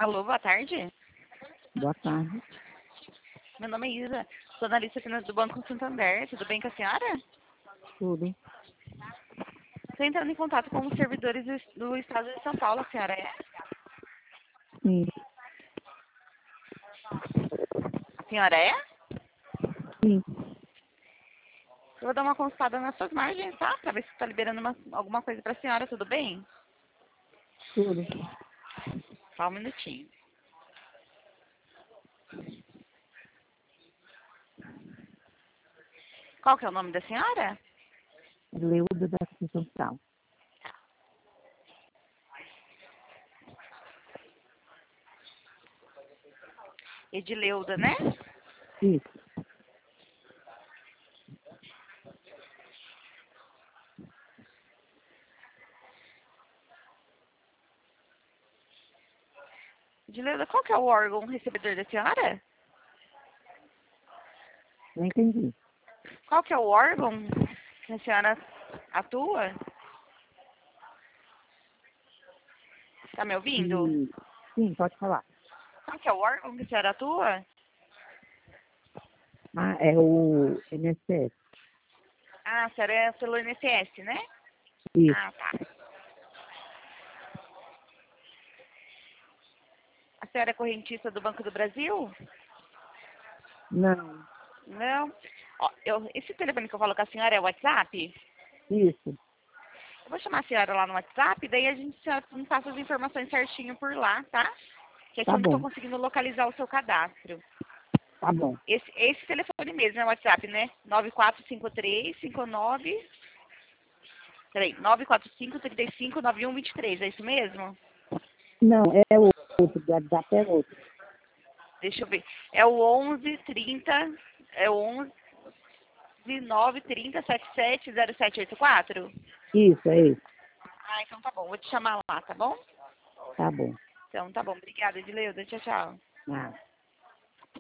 Alô, boa tarde. Boa tarde. Meu nome é Isa. Sou analista financeira do Banco Santander. Tudo bem com a senhora? Tudo. Estou entrando em contato com os servidores do Estado de São Paulo. A senhora é? Sim, A senhora é? sim. Eu vou dar uma consultada nas suas margens, tá? Pra ver se está liberando alguma coisa pra senhora. Tudo bem? Tudo. Só um minutinho. Qual que é o nome da senhora? Leuda da Assunção. Edileuda, né? Isso. Edileuda, qual que é o órgão recebedor da senhora? Não entendi. Qual que é o órgão que a senhora atua? Tá me ouvindo? Sim, pode falar. Qual que é o órgão que a senhora atua? Ah, é o INSS. Ah, a senhora é pelo INSS, né? Isso. Ah, tá. A senhora é correntista do Banco do Brasil? Não. Não. Ó, esse telefone que eu falo com a senhora é o WhatsApp? Isso. Eu vou chamar a senhora lá no WhatsApp, daí a senhora me passa as informações certinho por lá, tá? Que aqui Tá eu não estou bom. conseguindo localizar o seu cadastro. Tá bom. Esse telefone mesmo é o WhatsApp, né? 945359. Peraí, 945-35-9123, é isso mesmo? Não, é outro. Do WhatsApp é outro. Deixa eu ver. É o 1130, é o 11930770784? Isso, é isso. Ah, então tá bom. Vou te chamar lá, tá bom? Tá bom. Então tá bom. Obrigada, Edileuda. Tchau, tchau. Ah.